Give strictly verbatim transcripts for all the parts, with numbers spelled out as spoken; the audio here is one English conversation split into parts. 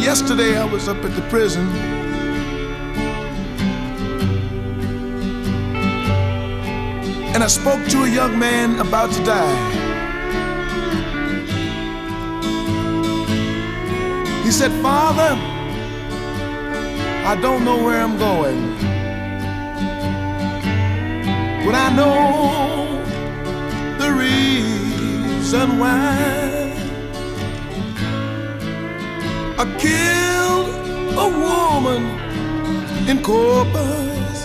Yesterday I was up at the prison, and I spoke to a young man about to die. He said, "Father, I don't know where I'm going, but I know the reason why. I killed a woman in Corpus,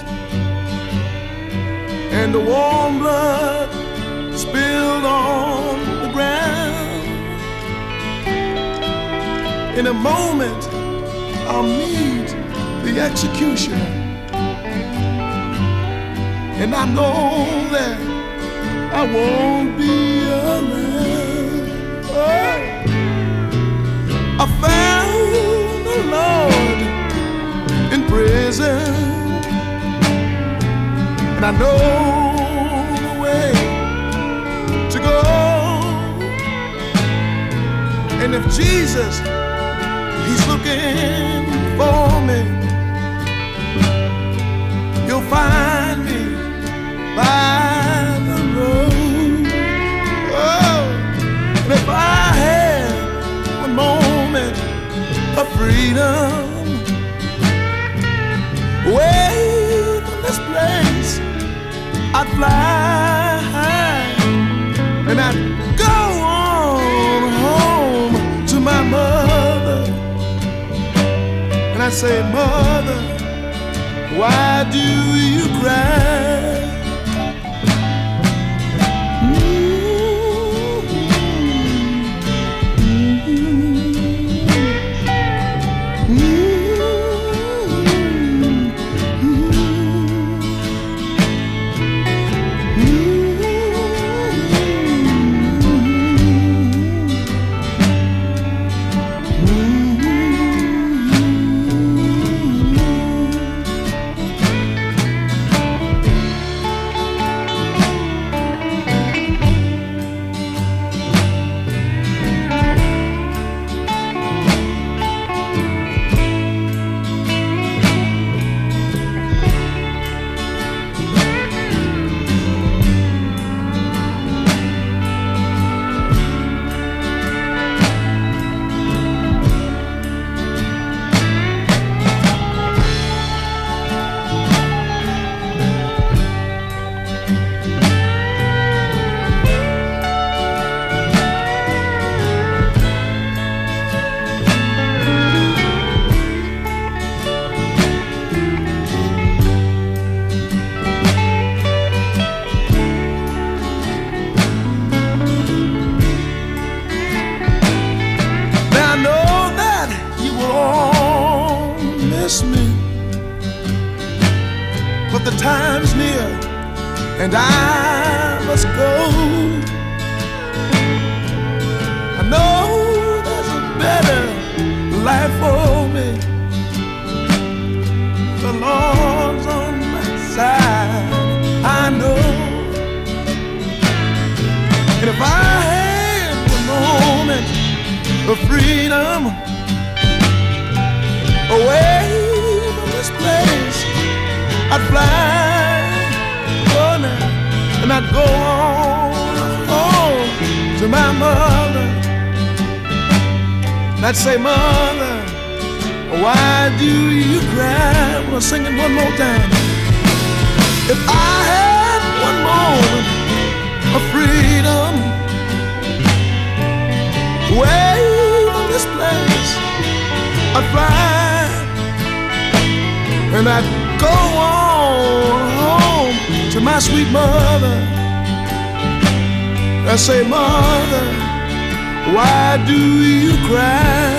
and the warm blood spilled on the ground. In a moment, I'll meet the executioner, and I know that I won't be around. Oh. I found the Lord in prison, and I know the way to go. And if Jesus, He's looking for me, You'll find me by the road. Oh, and if I had one moment of freedom, away from this place, I'd fly high, and I'd go on home to my mother, and I'd say, "Mother, why do you cry?" Me, but the time's near and I must go. I know there's a better life for me. The Lord's on my side, I know. And if I had a moment of freedom, away from this place, I'd fly, oh now, and I'd go on home to my mother. And I'd say, "Mother, why do you cry?" We'll sing it one more time. If I had one moment of freedom, away from this place, I'd fly, and I'd go on home to my sweet mother. I say, "Mother, why do you cry?"